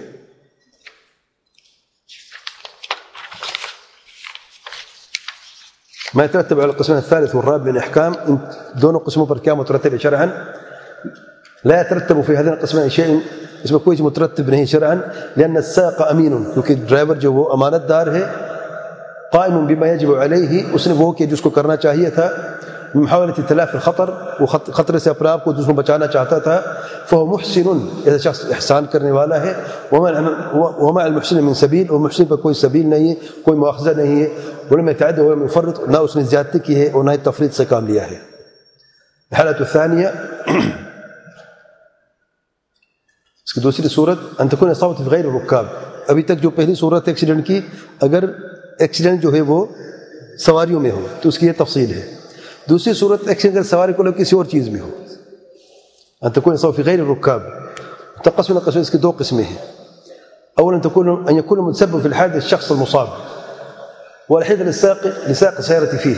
ما يترتب على القسمين الثالث والرابع من احكام, ان دونوں قسموں پر کیا مترتب ہے شرعا؟ لا يترتب في هذين القسمين شيء, اس میں کوئی مترتب نہیں شرعا, لان السائق امین, کیونکہ ڈرائیور جو وہ امانت دار ہے, قائم بما يجب عليه, اس نے وہ کہ جس کو کرنا چاہیے تھا, محاولة تلافي الخطر, وہ خطرے سے اپنے آپ کو جس کو بچانا چاہتا تھا, فهو محسن, ایسا شخص احسان کرنے والا ہے, وما المحسن من سبیل, اور محسن پر کوئی سبیل نہیں ہے, کوئی مؤاخذہ نہیں ہے, ولم يتعدى ولم يفرط, نہ اس نے زیادتی کی ہے اور نہ تفریط سے کام لیا ہے. الحالة الثانية, اس کی دوسری صورت, ان تكون اصابت في غیر الرکاب, ابھی تک جو پہلی صورت ایکسیڈنٹ کی, اگر ایکسیڈنٹ جو ہے وہ سواریوں میں ہو تو اس کی یہ تفصیل ہے. دوسری صورت ایکسیڈنٹ اگر سواری کو لو کسی اور چیز میں ہو, ان تكون اصابت في غیر الرکاب, تقسم القسم اس کی دو قسمیں ہیں. اولا تكون ان يكون متسبب في الحادث الشخص المصاب والحيد للسائق لسائق السيارة فيه,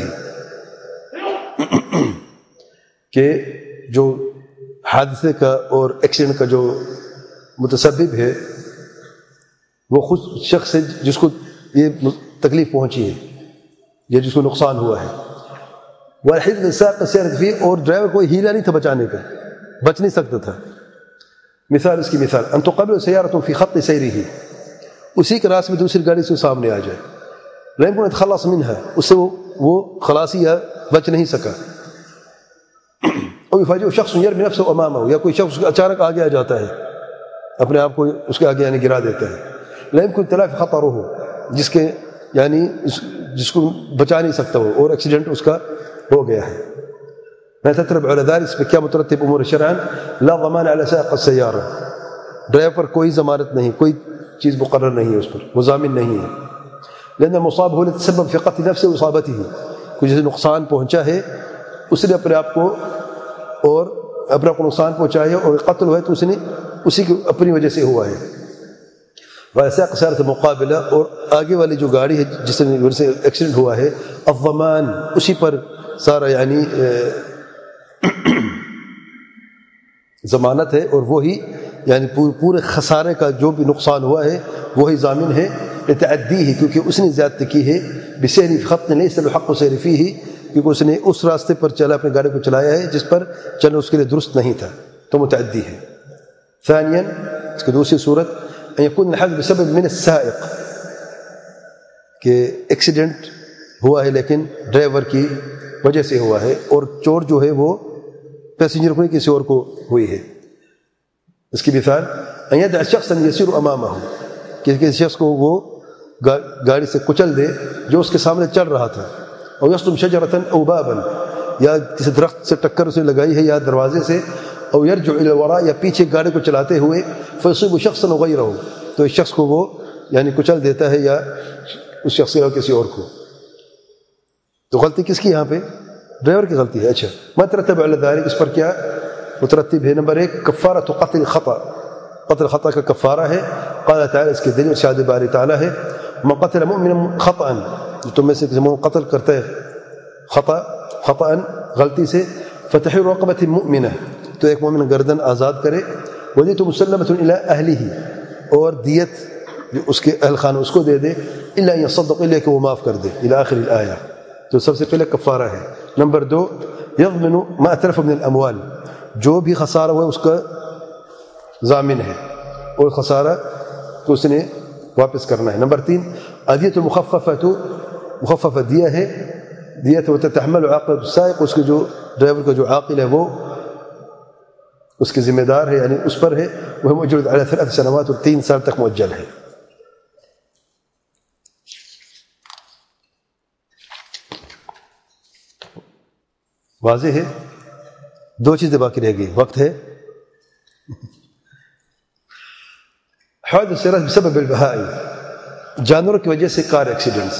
کہ جو حادثے کا اور ایکسیڈنٹ کا جو متسبب ہے وہ خود شخص ہے جس کو یہ تکلیف پہنچی ہے یا جس کو نقصان ہوا ہے. والحيد للسائق السيارة فيه, اور ڈرائیور کوئی ہیلا نہیں تھا بچانے کا, بچ نہیں سکتا تھا. مثال, اس کی مثال, ان تقابل سيارة في خط سيره, اسی کے راستے میں دوسری گاڑی سے سامنے آ جائے, لا يمكن يتخلص منها, اس سے وہ, وہ خلاصی یا بچ نہیں سکا. اور يفاجئ شخص يرمي نفسه امامه, یا کوئی شخص اچانک آگے آ جاتا ہے, اپنے آپ کو اس کے آگے یعنی گرا دیتا ہے. لا يمكن تلافي خطره, جس کے یعنی جس کو بچا نہیں سکتا وہ, اور ایکسیڈنٹ اس کا ہو گیا ہے. ما تترتب على ذلك, اس پہ کیا مترتب امور شرعا؟ لا ضمان على سائق السيارة, ڈرائیور پر کوئی ضمانت نہیں, کوئی چیز مقرر نہیں ہے اس پر, وہ ضامن نہیں ہے. لأن المصاب هو الذي تسبب في قتل نفسه وإصابته, کوئی جسے نقصان پہنچا ہے اس نے اپنے آپ کو اور اپنے آپ کو نقصان پہنچا ہے, اور قتل ہوا ہے تو اس نے اسی کی اپنی وجہ سے ہوا ہے. وسائق السيارة مقابلہ, اور آگے والی جو گاڑی ہے جس نے وجہ سے ایکسیڈنٹ ہوا ہے, الضمان, اسی پر سارا یعنی ضمانت ہے, اور وہی یعنی پورے خسارے کا جو بھی نقصان ہوا ہے وہی ضامن ہے. لتعدیہ, کیونکہ اس نے زیادتی کی ہے, بسیر خط لیس له حق سیر فیہ, کیونکہ اس نے اس راستے پر چلا, اپنی گاڑی کو چلایا ہے جس پر چلنا اس کے لیے درست نہیں تھا, تو متعدی ہے. ثانیا, اس کی دوسری صورت, ان يكون الحادث بسبب من السائق, کہ ایکسیڈنٹ ہوا ہے لیکن ڈرائیور کی وجہ سے ہوا ہے, اور چوٹ جو ہے وہ پیسنجر کو نہیں کسی اور کو ہوئی ہے. اس کی مثال, ان يدع شخصا يسير امامه, کہ کسی شخص کو وہ گاڑی سے کچل دے جو اس کے سامنے چل رہا تھا. اور یصدم شجرة او بابا, یا کسی درخت سے ٹکر اس نے لگائی ہے یا دروازے سے. او یرجع الى الوراء, یا پیچھے گاڑی کو چلاتے ہوئے, فیصیب شخصا غیرہ, تو اس شخص کو وہ یعنی کچل دیتا ہے یا اس شخص یا کسی اور کو. تو غلطی کس کی یہاں پہ؟ ڈرائیور کی غلطی ہے. اچھا, ما ترتب علی ذلک, اس پر کیا مترتب ہے؟ نمبر ایک, کفارۃ قتل خطا, قتل خطا کا کفارہ ہے. قال تعالی, اس کے دلیل ارشاد باری تعالی ہے, من قتل مؤمنا خطأ, تم میں سے کسی مومن قتل کرتا ہے خطا خطأ غلطی سے, فتحرير رقبۃ مؤمنہ, تو ایک مومن گردن آزاد کرے. ودیۃ مسلمۃ الی اہلہ, اور دیت جو اس کے اہل خانہ اس کو دے دے. الا ان يصدق, الا کہ وہ معاف کر دے, الی آخر الآیہ. تو سب سے پہلے کفارہ ہے. نمبر دو, یضمن ما اتلف من الاموال, جو بھی خسارہ ہوا اس کا ضامن ہے, اور خسارہ کو اس نے واپس کرنا ہے. نمبر تین, ادیۃ المخففۃ, مخففہ دیا ہے, دیت وتتحمل عاقلۃ السائق, اس کے جو ڈرائیور کا جو عاقل ہے وہ اس کی ذمہ دار ہے, یعنی اس پر ہے. وہ مؤجل علی ثلاث سنوات, اور تین سال تک مؤجل ہے. واضح ہے؟ دو چیزیں باقی رہ گئی. وقت ہے. حوادث السيارات بسبب البهائم, جانوروں کی وجہ سے کار ایکسیڈنٹس.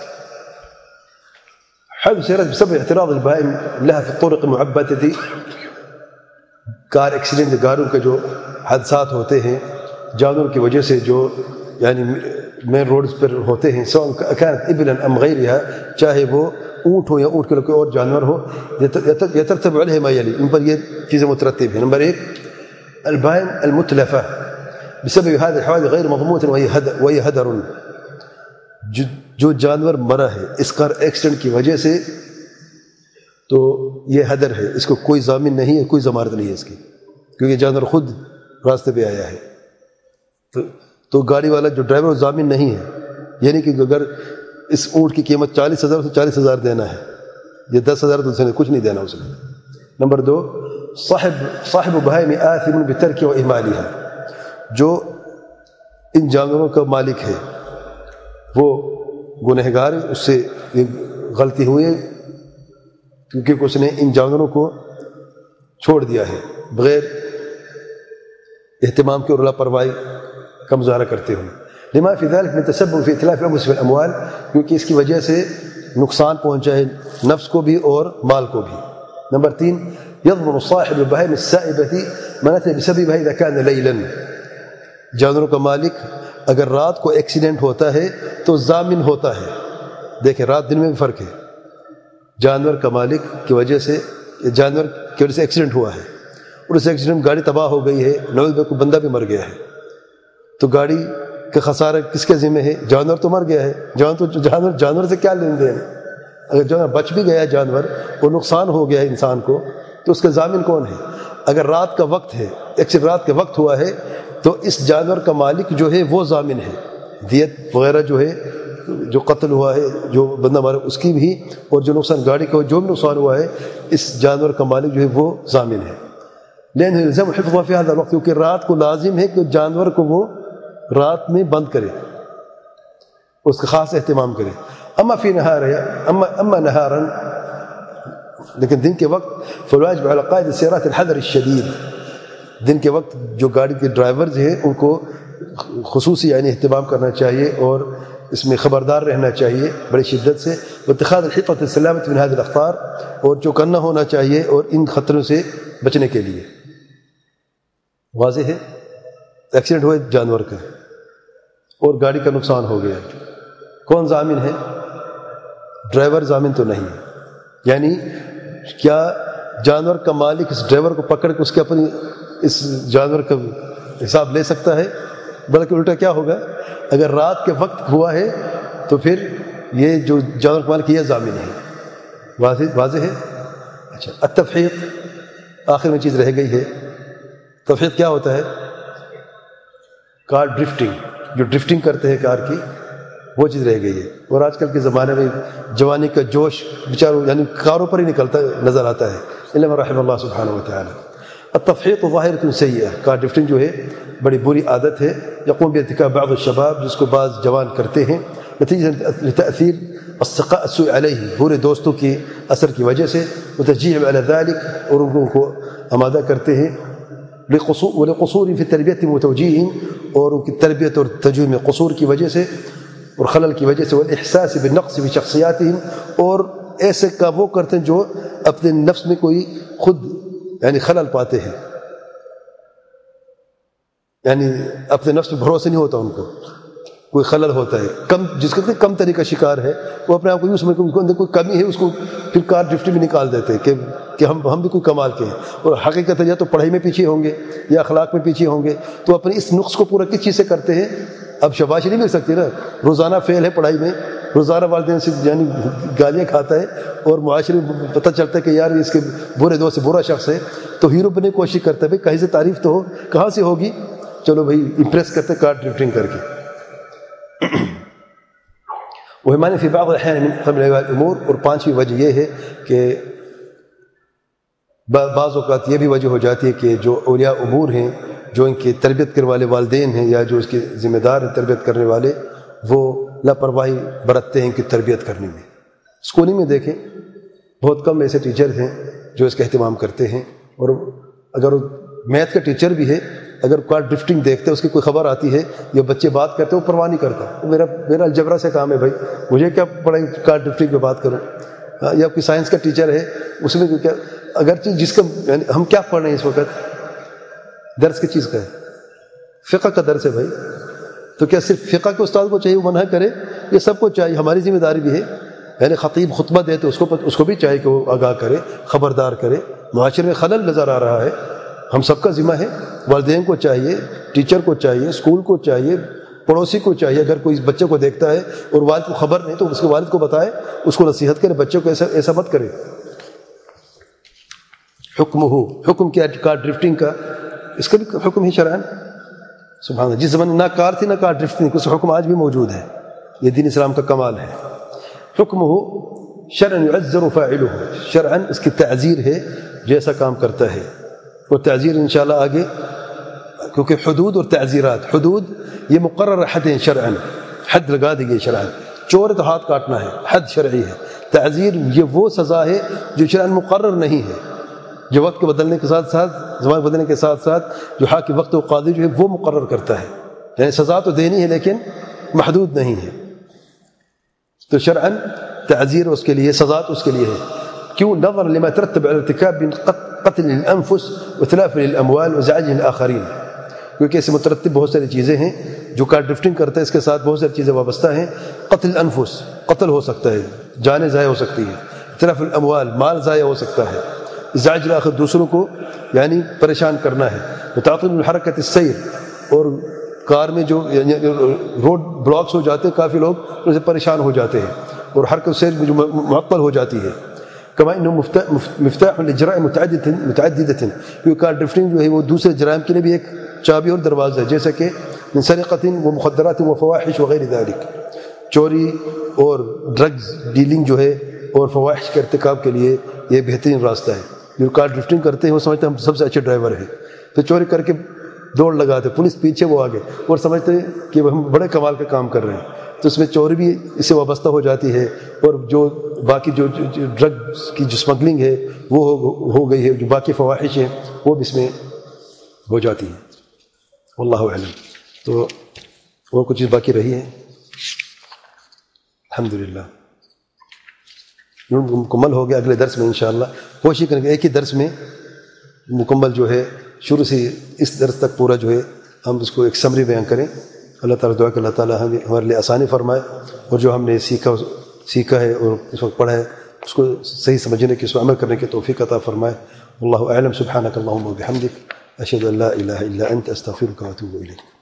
حوادث السيارات بسبب اعتراض البهائم لها في الطرق المعبدة, کار ایکسیڈنٹ گاڑیوں کے جو حادثات ہوتے ہیں جانوروں کی وجہ سے جو یعنی مین روڈز پر ہوتے ہیں, سواء كانت ابلا ام غيرها, چاہے وہ اونٹ ہو یا اونٹ کے کوئی اور جانور ہو, یترتب علیہ ما یلی, ان پر یہ چیزیں مترتب ہیں. نمبر ایک البهائم المتلفة بسبب هذه الحوادث غير مضمونة وهي هدر, جو جانور مرا ہے اس کار ایکسیڈنٹ کی وجہ سے تو یہ ہدر ہے, اس کو کوئی ضامن نہیں ہے, کوئی ضمانت نہیں ہے اس کی, کیونکہ جانور خود راستے پہ آیا ہے. تو تو گاڑی والا جو ڈرائیور ضامن نہیں ہے, یعنی کہ اگر اس اونٹ کی قیمت چالیس ہزار تو چالیس ہزار دینا ہے, یہ دس ہزار تو اس نے کچھ نہیں دینا اس نے. نمبر دو صاحب صاحب بہائم آثم بترک و اہمالها, جو ان جانوروں کا مالک ہے وہ گنہگار ہے, اس سے غلطی ہوئی ہے کیونکہ اس نے ان جانوروں کو چھوڑ دیا ہے بغیر اہتمام کے اور لاپرواہی کا مظاہرہ کرتے ہوئے. لما فی ذلک من تسبب فی اتلاف انفس الاموال, کیونکہ اس کی وجہ سے نقصان پہنچا ہے نفس کو بھی اور مال کو بھی. نمبر تین یضمن صاحب البهائم السائبة مناته بسببها اذا كان ليلا, جانوروں کا مالک اگر رات کو ایکسیڈنٹ ہوتا ہے تو ضامن ہوتا ہے. دیکھیں رات دن میں بھی فرق ہے. جانور کا مالک کی وجہ سے, جانور کی وجہ سے ایکسیڈنٹ ہوا ہے اور اس ایکسیڈنٹ میں گاڑی تباہ ہو گئی ہے, نوز میں کوئی بندہ بھی مر گیا ہے, تو گاڑی کا خسارہ کس کے ذمہ ہے؟ جانور تو مر گیا ہے. جانور تو جانور جانور سے کیا لین دین ہے؟ اگر جانور بچ بھی گیا جانور اور نقصان ہو گیا ہے انسان کو, تو اس کا ضامن کون ہے؟ اگر رات کا وقت ہے, ایکسیڈنٹ رات کا وقت ہوا ہے, تو اس جانور کا مالک جو ہے وہ ضامن ہے. دیت وغیرہ جو ہے, جو قتل ہوا ہے, جو بندہ مارا اس کی بھی, اور جو نقصان گاڑی کا جو بھی نقصان ہوا ہے اس جانور کا مالک جو ہے وہ ضامن ہے. لأنه يلزم حفظه في هذا الوقت, کیونکہ رات کو لازم ہے کہ جانور کو وہ رات میں بند کرے, اس کا خاص اہتمام کرے. اما فی نہار اما اما نہارا, لیکن دن کے وقت فالواجب على قائد السيارات الحذر الشدید, دن کے وقت جو گاڑی کے ڈرائیورز ہیں ان کو خصوصی یعنی اہتمام کرنا چاہیے اور اس میں خبردار رہنا چاہیے بڑی شدت سے. واتخاذ الحطة السلامة من هذه الاخطار, اور جو کرنا ہونا چاہیے اور ان خطروں سے بچنے کے لیے. واضح ہے, ایکسیڈنٹ ہوئے جانور کا اور گاڑی کا نقصان ہو گیا, کون ضامن ہے؟ ڈرائیور ضامن تو نہیں ہے. یعنی کیا جانور کا مالک اس ڈرائیور کو پکڑ کے اس کے اپنی اس جانور کا حساب لے سکتا ہے؟ بلکہ الٹا کیا ہوگا, اگر رات کے وقت ہوا ہے تو پھر یہ جو جانور کا مالک یہ ضامن ہے. واضح واضح ہے. اچھا, التفحیط آخر میں چیز رہ گئی ہے. تفحیط کیا ہوتا ہے؟ کار ڈرفٹنگ, جو ڈرفٹنگ کرتے ہیں کار کی, وہ چیز رہ گئی ہے. اور آج کل کے زمانے میں جوانی کا جوش بیچاروں یعنی کاروں پر ہی نکلتا نظر آتا ہے, الا من رحم اللہ سبحانہ و تعالی. التفحیط ظاہرۃ سیئہ, کار ڈرفٹنگ جو ہے بڑی بری عادت ہے. یقوم بارتکاب بعض الشباب, جس کو بعض جوان کرتے ہیں نتیجہ لتأثیر الصقاء السوء علیہ, برے دوستوں کی اثر کی وجہ سے, وتشجیع علی ذلک, اور ان کو آمادہ کرتے ہیں ولقصور فی تربیت وتوجیہ, اور ان کی تربیت اور تجویہ میں قصور کی وجہ سے اور خلل کی وجہ سے, والاحساس بالنقص فی شخصیاتہم, اور ایسے کام وہ کرتے ہیں جو اپنے نفس میں کوئی خود یعنی خلل پاتے ہیں, یعنی اپنے نفس پہ بھروسہ نہیں ہوتا ان کو, کوئی خلل ہوتا ہے, کم جس کا کم طریقہ شکار ہے, وہ اپنے آپ کو یوں سمجھ کے کوئی کمی ہے اس کو پھر کار ڈرفٹ میں نکال دیتے ہیں کہ کہ ہم ہم بھی کوئی کمال کے ہیں, اور حقیقت ہے یا تو پڑھائی میں پیچھے ہوں گے یا اخلاق میں پیچھے ہوں گے, تو اپنے اس نقص کو پورا کس چیز سے کرتے ہیں؟ اب شاباشی نہیں مل سکتی نا, روزانہ فیل ہے پڑھائی میں, روزانہ والدین سے یعنی گالیاں کھاتا ہے, اور معاشرے میں پتہ چلتا ہے کہ یار اس کے برے دوست سے برا شخص ہے, تو ہیرو بننے کی کوشش کرتا ہے, بھائی کہیں سے تعریف تو ہو, کہاں سے ہوگی, چلو بھائی امپریس کرتے کار ڈرفٹنگ کر کے. وہمانے فی بعض الاحیان من قبل الامور, اور پانچویں وجہ یہ ہے کہ بعض اوقات یہ بھی وجہ ہو جاتی ہے کہ جو اولیاء امور ہیں, جو ان کی تربیت کرنے والے والدین ہیں یا جو اس کے ذمہ دار ہیں تربیت کرنے والے, وہ لاپرواہی برتتے ہیں ان کی تربیت کرنے میں. اسکولنگ میں دیکھیں بہت کم ایسے ٹیچر ہیں جو اس کا اہتمام کرتے ہیں, اور اگر میتھ کا ٹیچر بھی ہے، اگر کار ڈرفٹنگ دیکھتے اس کی کوئی خبر آتی ہے یا بچے بات کرتے وہ پرواہ نہیں کرتا، میرا میرا الجبرا سے کام ہے بھائی، مجھے کیا پڑھائی کار ڈرفٹنگ پہ بات کروں. یا کوئی سائنس کا ٹیچر ہے، اس میں کیا اگرچہ جس کا یعنی ہم کیا پڑھ رہے ہیں اس وقت، درس کی چیز کا ہے، فقہ کا درس ہے بھائی. تو کیا صرف فقہ کے استاد کو چاہیے وہ منع کرے؟ یہ سب کو چاہیے، ہماری ذمہ داری بھی ہے. یعنی خطیب خطبہ دے تو اس کو اس کو بھی چاہیے کہ وہ آگاہ کرے، خبردار کرے. معاشرے میں خلل نظر آ رہا ہے، ہم سب کا ذمہ ہے. والدین کو چاہیے، ٹیچر کو چاہیے، اسکول کو چاہیے، پڑوسی کو چاہیے. اگر کوئی بچے کو دیکھتا ہے اور والد کو خبر نہیں تو اس کے والد کو بتائے، اس کو نصیحت کرے، بچوں کو ایسا ایسا مت کرے. حکم ہو، حکم کیا کار ڈرفٹنگ کا؟ اس کا بھی حکم ہی شرعاً. سبحان اللہ، جس زمانے نہ کار تھی نہ کار ڈرفٹنگ، اس حکم آج بھی موجود ہے. یہ دین اسلام کا کمال ہے. حکم ہو شرعاً يعذر فاعلہ، شرعاً اس کی تعزیر ہے جیسا کام کرتا ہے. اور تعزیر انشاءاللہ آگے، کیونکہ حدود اور تعزیرات، حدود یہ مقرر حد ہیں شرعاً، حد لگا دی گئی شرعاً. چور تو ہاتھ کاٹنا ہے، حد شرعی ہے. تعزیر یہ وہ سزا ہے جو شرعاً مقرر نہیں ہے، جو وقت کے بدلنے کے ساتھ ساتھ، زمان بدلنے کے ساتھ ساتھ جو حاکم وقت و قاضی جو ہے وہ مقرر کرتا ہے. یعنی سزا تو دینی ہے لیکن محدود نہیں ہے. تو شرعاً تعزیر اس کے لیے، سزا اس کے لیے ہے. کیوں؟ نظرا لما ترتب على ارتكاب من قتل الانفس وتلاف للاموال وزعج للاخرين، کیونکہ اس سے مترتب بہت ساری چیزیں ہیں. جو کار ڈرفٹنگ کرتا ہے اس کے ساتھ بہت ساری چیزیں وابستہ ہیں. قتل الانفس، قتل ہو سکتا ہے، جانیں ضائع ہو سکتی ہے. تلاف الاموال، مال ضائع ہو سکتا ہے. ازعاج للاخر، دوسروں کو یعنی پریشان کرنا ہے. وتعطل الحرکت السیر، اور کار میں جو روڈ بلاکس ہو جاتے ہیں، کافی لوگ ان سے پریشان ہو جاتے ہیں اور حرکت سیر جو معطل ہو جاتی ہے. کما انه مفتاح للجرائم متعددة، کیونکہ کار ڈرفٹنگ جو ہے وہ دوسرے جرائم کے لیے بھی ایک چابی اور دروازہ ہے، جیسا کہ من سرقۃ ومخدرات وفواحش وغیر ذلك، چوری اور ڈرگز ڈیلنگ جو ہے اور فواحش کے ارتکاب کے لیے یہ بہترین راستہ ہے. جو کار ڈرفٹنگ کرتے ہیں وہ سمجھتے ہیں ہم سب سے اچھے ڈرائیور ہیں، تو چوری کر کے دوڑ لگاتے، پولیس پیچھے وہ آگے، اور سمجھتے ہیں کہ ہم بڑے کمال کا کام کر رہے ہیں. تو اس میں چوری بھی اس سے وابستہ ہو جاتی ہے، اور جو باقی جو ڈرگ کی جو اسمگلنگ ہے وہ ہو گئی ہے، جو باقی فواحش ہیں وہ بھی اس میں ہو جاتی ہیں. واللہ اعلم. تو اور کچھ چیز باقی رہی ہے؟ الحمدللہ مکمل ہو گیا. اگلے درس میں انشاءاللہ کوشش کریں گے ایک ہی درس میں مکمل جو ہے شروع سے اس درس تک پورا جو ہے ہم اس کو ایک سمری بیان کریں. اللہ تعالیٰ دعا کہ اللہ تعالیٰ ہمیں ہمارے لیے آسانی فرمائے، اور جو ہم نے سیکھا سیکھا ہے اور اس وقت پڑھا ہے اس کو صحیح سمجھنے کی، اس کو عمل کرنے کی توفیق عطا فرمائے. واللہ اعلم. سبحانک اللہم و بحمدک، اشہد ان لا الہ الا انت، استغفرک و اتوب الیک.